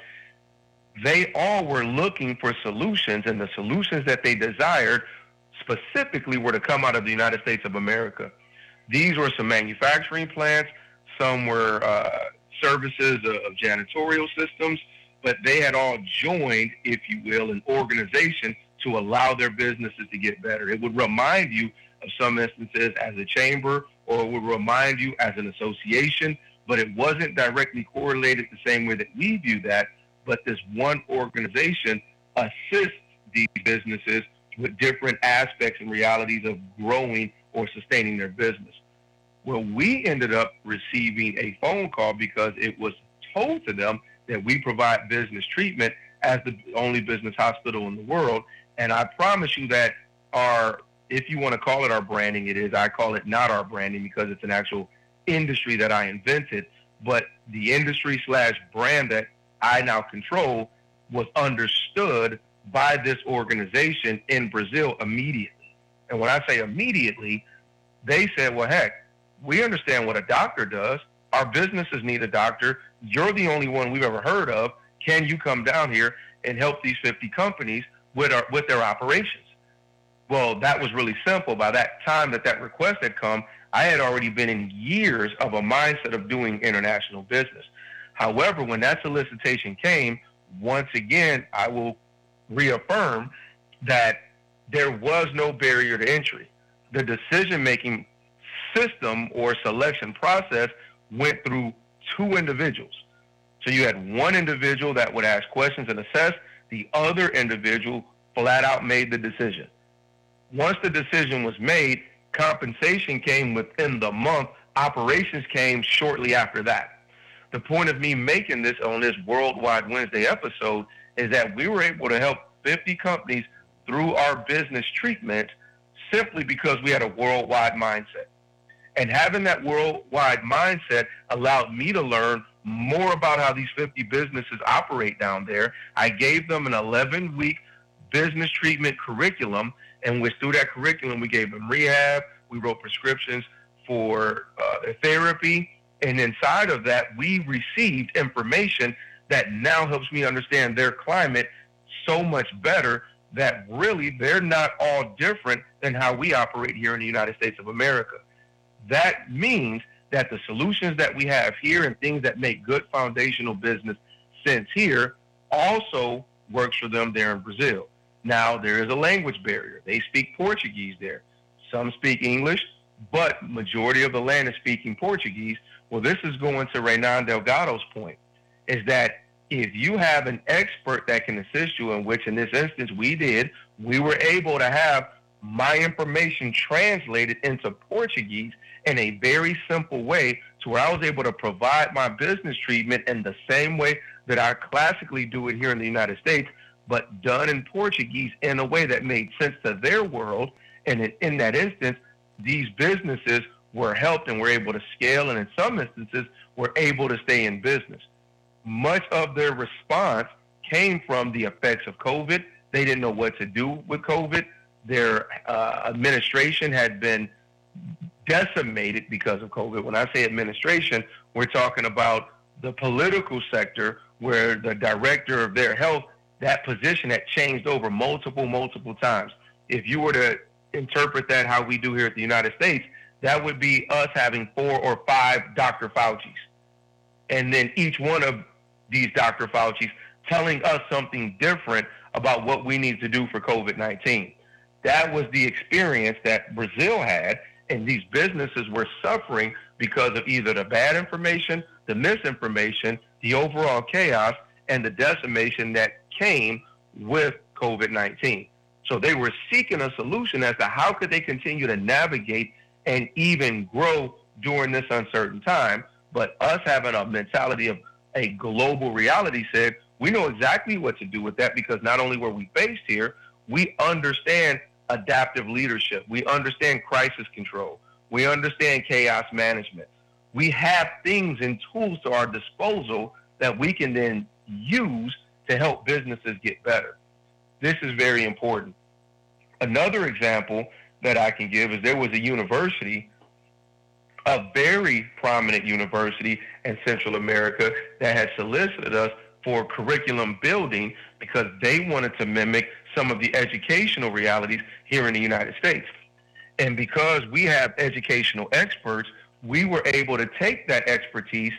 they all were looking for solutions, and the solutions that they desired specifically were to come out of the United States of America. These were some manufacturing plants, some were uh, services of, of janitorial systems, but they had all joined, if you will, an organization to allow their businesses to get better. It would remind you of some instances as a chamber, or it would remind you as an association, but it wasn't directly correlated the same way that we view that. But this one organization assists these businesses with different aspects and realities of growing or sustaining their business. Well, we ended up receiving a phone call because it was told to them that we provide business treatment as the only business hospital in the world. And I promise you that our, if you want to call it our branding, it is. I call it not our branding because it's an actual industry that I invented. But the industry slash brand that I now control was understood by this organization in Brazil immediately. And when I say immediately, they said, well, heck, we understand what a doctor does. Our businesses need a doctor. You're the only one we've ever heard of. Can you come down here and help these fifty companies with our, with their operations? Well, that was really simple. By that time that that request had come, I had already been in years of a mindset of doing international business. However, when that solicitation came, once again, I will reaffirm that there was no barrier to entry. The decision-making system or selection process went through two individuals. So you had one individual that would ask questions and assess. The other individual flat out made the decision. Once the decision was made, compensation came within the month. Operations came shortly after that. The point of me making this on this Worldwide Wednesday episode is that we were able to help fifty companies through our business treatment simply because we had a worldwide mindset. And having that worldwide mindset allowed me to learn more about how these fifty businesses operate down there. I gave them an eleven-week business treatment curriculum, in which through that curriculum we gave them rehab, we wrote prescriptions for uh, their therapy, and inside of that we received information that now helps me understand their climate so much better, that really they're not all different than how we operate here in the United States of America. That means that the solutions that we have here and things that make good foundational business sense here also works for them there in Brazil. Now, there is a language barrier. They speak Portuguese there. Some speak English. but majority of the land is speaking Portuguese. Well, this is going to Renan Delgado's point, is that if you have an expert that can assist you, in which in this instance we did, we were able to have my information translated into Portuguese in a very simple way to where I was able to provide my business treatment in the same way that I classically do it here in the United States, but done in Portuguese in a way that made sense to their world. And in, in that instance, these businesses were helped and were able to scale, and in some instances were able to stay in business. Much of their response came from the effects of COVID. They didn't know what to do with COVID. Their uh, administration had been decimated because of COVID. When I say administration, we're talking about the political sector, where the director of their health, that position had changed over multiple, multiple times. If you were to interpret that how we do here at the United States, that would be us having four or five Doctor Fauci's. And then each one of these Doctor Fauci's telling us something different about what we need to do for COVID nineteen. That was the experience that Brazil had, and these businesses were suffering because of either the bad information, the misinformation, the overall chaos, and the decimation that came with COVID nineteen. So they were seeking a solution as to how could they continue to navigate and even grow during this uncertain time. But us having a mentality of a global reality said, we know exactly what to do with that, because not only were we based here, we understand adaptive leadership. We understand crisis control. We understand chaos management. We have things and tools to our disposal that we can then use to help businesses get better. This is very important. Another example that I can give is there was a university, a very prominent university in Central America, that had solicited us for curriculum building because they wanted to mimic some of the educational realities here in the United States. And because we have educational experts, we were able to take that expertise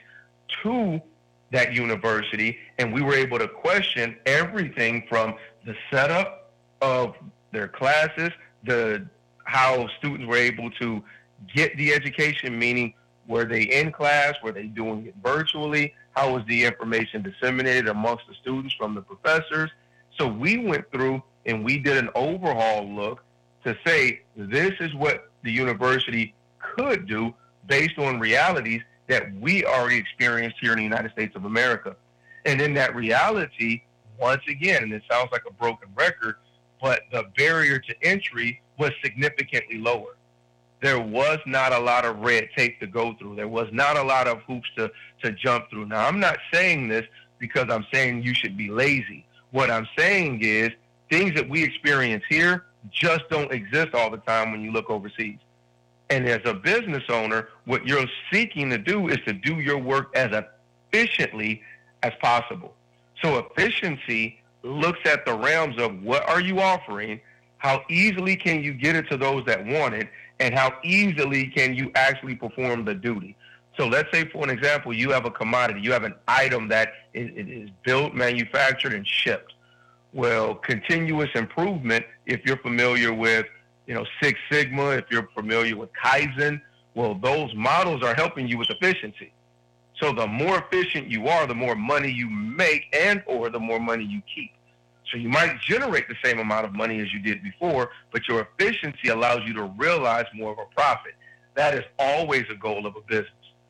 to that university, and we were able to question everything from the setup of their classes, the how students were able to get the education, meaning were they in class, were they doing it virtually, how was the information disseminated amongst the students from the professors. So we went through and we did an overhaul look to say this is what the university could do based on realities that we already experienced here in the United States of America. And in that reality, once again, and it sounds like a broken record, but the barrier to entry was significantly lower. There was not a lot of red tape to go through. There was not a lot of hoops to, to jump through. Now, I'm not saying this because I'm saying you should be lazy. What I'm saying is things that we experience here just don't exist all the time when you look overseas. And as a business owner, what you're seeking to do is to do your work as efficiently as possible. So efficiency looks at the realms of what are you offering, how easily can you get it to those that want it, and how easily can you actually perform the duty. So let's say, for an example, you have a commodity, you have an item that is, is built, manufactured, and shipped. Well, continuous improvement, if you're familiar with, you know, Six Sigma, if you're familiar with Kaizen, well, those models are helping you with efficiency. So the more efficient you are, the more money you make and or the more money you keep. So you might generate the same amount of money as you did before, but your efficiency allows you to realize more of a profit. That is always a goal of a business.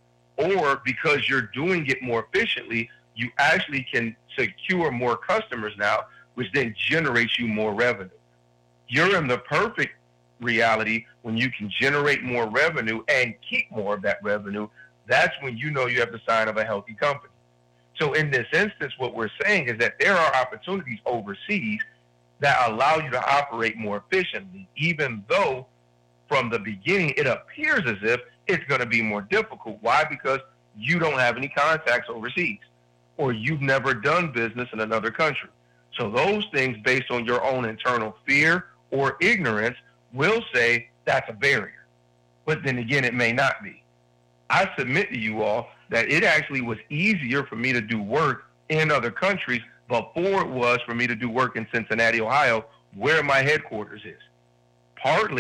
Or because you're doing it more efficiently, you actually can secure more customers now, which then generates you more revenue. You're in the perfect reality when you can generate more revenue and keep more of that revenue. That's when you know you have the sign of a healthy company. So in this instance, what we're saying is that there are opportunities overseas that allow you to operate more efficiently, even though from the beginning it appears as if it's going to be more difficult. Why? Because you don't have any contacts overseas, or you've never done business in another country. So those things, based on your own internal fear or ignorance, will say that's a barrier. But then again, it may not be. I submit to you all that it actually was easier for me to do work in other countries before it was for me to do work in Cincinnati, Ohio, where my headquarters is. Partly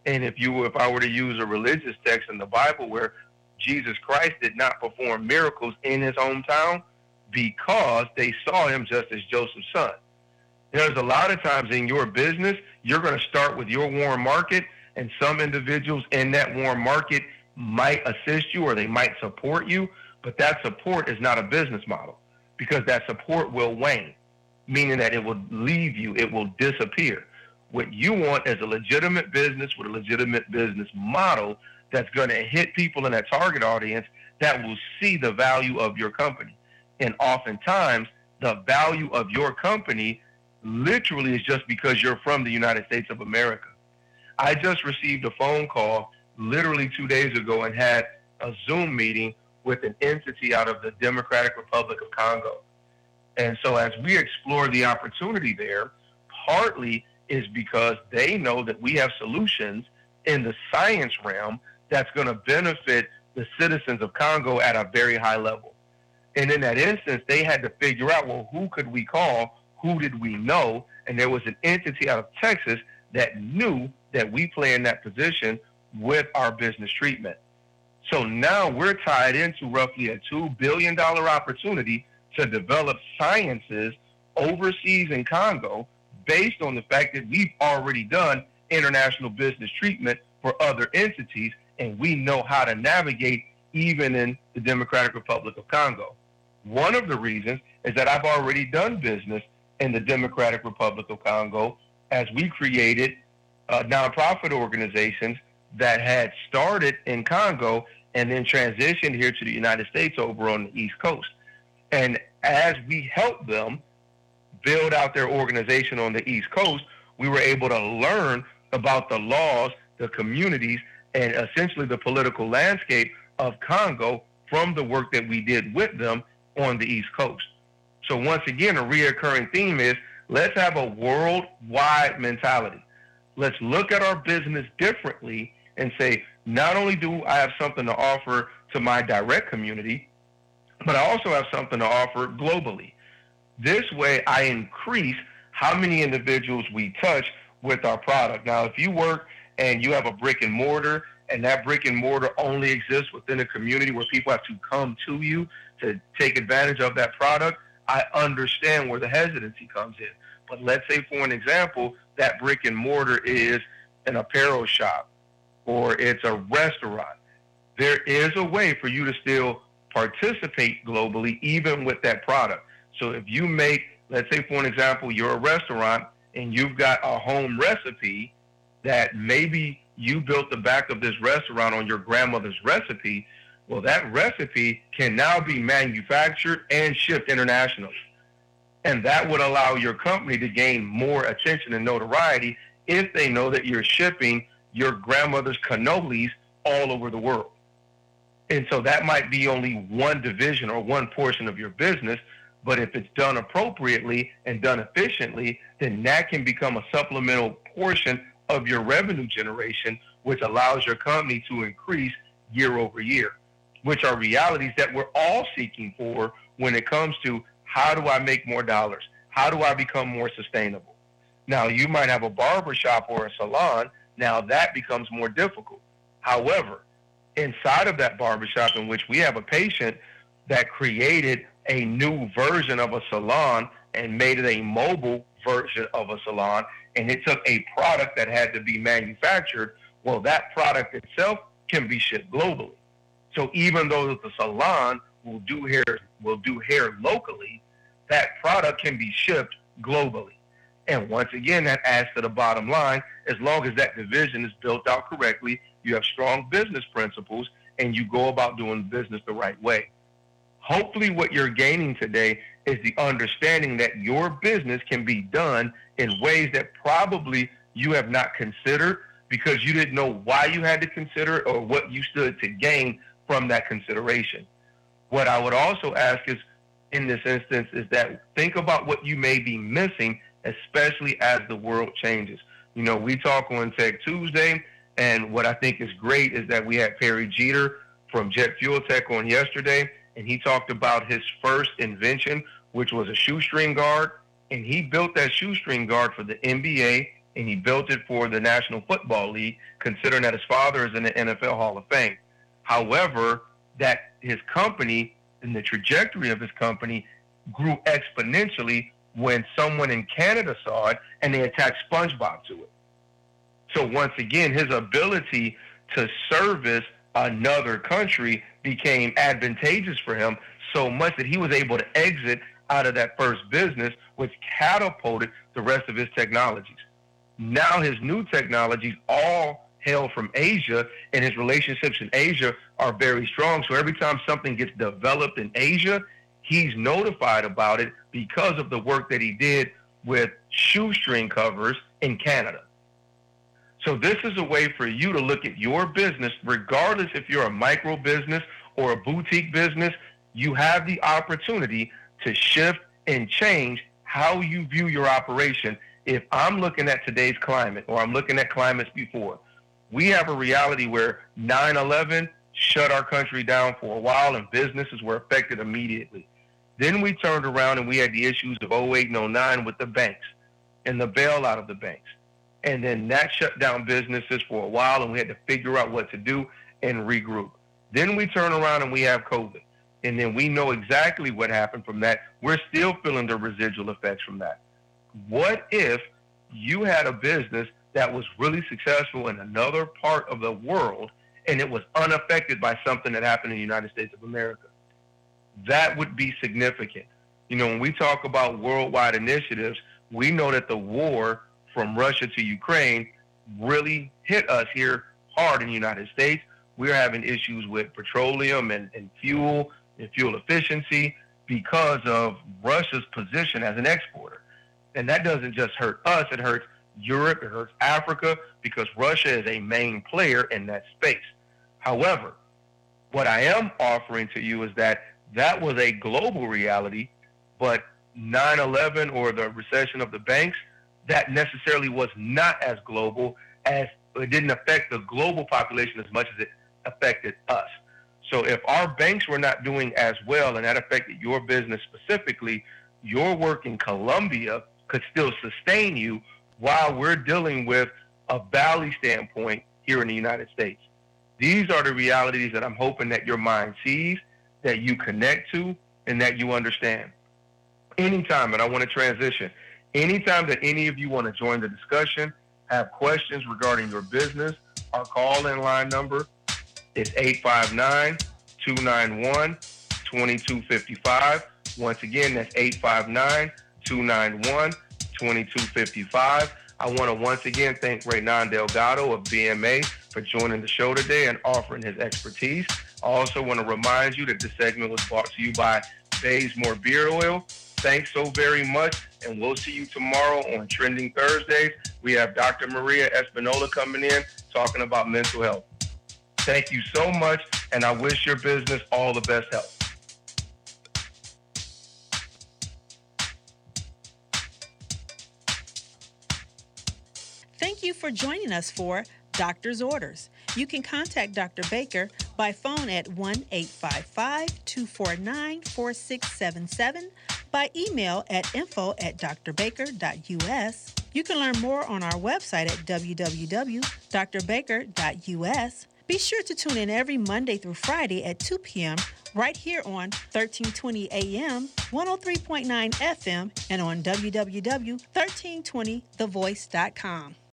And if you, if I were to use a religious text in the Bible where Jesus Christ did not perform miracles in his hometown because they saw him just as Joseph's son. There's a lot of times in your business, you're going to start with your warm market, and some individuals in that warm market might assist you or they might support you, but that support is not a business model because that support will wane, meaning that it will leave you, it will disappear. What you want is a legitimate business with a legitimate business model that's going to hit people in that target audience that will see the value of your company. And oftentimes, the value of your company literally is just because you're from the United States of America. I just received a phone call literally two days ago and had a Zoom meeting with an entity out of the Democratic Republic of Congo. And so as we explore the opportunity there, partly is because they know that we have solutions in the science realm that's going to benefit the citizens of Congo at a very high level. And in that instance, they had to figure out, well, who could we call? Who did we know? And there was an entity out of Texas that knew that we play in that position with our business treatment. So now we're tied into roughly a two billion dollars opportunity to develop sciences overseas in Congo based on the fact that we've already done international business treatment for other entities, and we know how to navigate even in the Democratic Republic of Congo. One of the reasons is that I've already done business in the Democratic Republic of Congo as we created uh, nonprofit organizations that had started in Congo and then transitioned here to the United States over on the East Coast. And as we helped them build out their organization on the East Coast, we were able to learn about the laws, the communities, and essentially the political landscape of Congo from the work that we did with them on the East Coast. So once again, a reoccurring theme is let's have a worldwide mentality. Let's look at our business differently and say, not only do I have something to offer to my direct community, but I also have something to offer globally. This way, I increase how many individuals we touch with our product. Now, if you work and you have a brick and mortar, and that brick and mortar only exists within a community where people have to come to you to take advantage of that product, I understand where the hesitancy comes in. But let's say, for an example, that brick and mortar is an apparel shop or it's a restaurant. There is a way for you to still participate globally, even with that product. So if you make, let's say, for an example, you're a restaurant and you've got a home recipe that maybe you built the back of this restaurant on your grandmother's recipe, well, that recipe can now be manufactured and shipped internationally. And that would allow your company to gain more attention and notoriety if they know that you're shipping your grandmother's cannolis all over the world. And so that might be only one division or one portion of your business, but if it's done appropriately and done efficiently, then that can become a supplemental portion of your revenue generation, which allows your company to increase year over year, which are realities that we're all seeking for when it comes to how do I make more dollars? How do I become more sustainable? Now, you might have a barbershop or a salon. Now, that becomes more difficult. However, inside of that barbershop in which we have a patient that created a new version of a salon and made it a mobile version of a salon, and it took a product that had to be manufactured, well, that product itself can be shipped globally. So even though the salon will do hair, will do hair locally, that product can be shipped globally. And once again, that adds to the bottom line. As long as that division is built out correctly, you have strong business principles, and you go about doing business the right way. Hopefully what you're gaining today is the understanding that your business can be done in ways that probably you have not considered because you didn't know why you had to consider it or what you stood to gain from that consideration. What I would also ask is, in this instance, is that think about what you may be missing, especially as the world changes. You know, we talk on Tech Tuesday, and what I think is great is that we had Perry Jeter from Jet Fuel Tech on yesterday, and he talked about his first invention, which was a shoestring guard, and he built that shoestring guard for the N B A and he built it for the National Football League, considering that his father is in the N F L Hall of Fame. However, that his company and the trajectory of his company grew exponentially when someone in Canada saw it and they attached SpongeBob to it. So once again, his ability to service another country became advantageous for him so much that he was able to exit out of that first business, which catapulted the rest of his technologies. Now his new technologies all hail from Asia, and his relationships in Asia are very strong. So every time something gets developed in Asia, he's notified about it because of the work that he did with shoestring covers in Canada. So this is a way for you to look at your business, regardless if you're a micro business or a boutique business. You have the opportunity to shift and change how you view your operation. If I'm looking at today's climate, or I'm looking at climates before, we have a reality where nine eleven shut our country down for a while and businesses were affected immediately. Then we turned around and we had the issues of oh eight and oh nine with the banks and the bailout of the banks. And then that shut down businesses for a while, and we had to figure out what to do and regroup. Then we turn around and we have COVID. And then we know exactly what happened from that. We're still feeling the residual effects from that. What if you had a business that was really successful in another part of the world and it was unaffected by something that happened in the United States of America? That would be significant. You know, when we talk about worldwide initiatives, we know that the war from Russia to Ukraine really hit us here hard in the United States. We're having issues with petroleum and, and fuel and fuel efficiency because of Russia's position as an exporter. And that doesn't just hurt us, it hurts Europe, it hurts Africa, because Russia is a main player in that space. However, what I am offering to you is that that was a global reality, but nine eleven or the recession of the banks, that necessarily was not as global, as it didn't affect the global population as much as it affected us. So if our banks were not doing as well and that affected your business specifically, your work in Colombia could still sustain you while we're dealing with a valley standpoint here in the United States. These are the realities that I'm hoping that your mind sees, that you connect to, and that you understand. Anytime, and I want to transition, anytime that any of you want to join the discussion, have questions regarding your business, our call-in line number is eight five nine, two nine one, two two five five. Once again, that's eight five nine, two nine one, two two five five. I want to once again thank Raynon Delgado of B M A for joining the show today and offering his expertise. I also want to remind you that this segment was brought to you by Bazemore Beard Oil. Thanks so very much, and we'll see you tomorrow on Trending Thursdays. We have Doctor Maria Espinola coming in talking about mental health. Thank you so much, and I wish your business all the best health. Thank you for joining us for Doctor's Orders. You can contact Doctor Baker by phone at one eight five five, two four nine, four six seven seven, by email at info at d r baker dot u s. You can learn more on our website at w w w dot d r baker dot u s. Be sure to tune in every Monday through Friday at two p.m. right here on thirteen twenty A M, one oh three point nine F M, and on w w w dot thirteen twenty the voice dot com.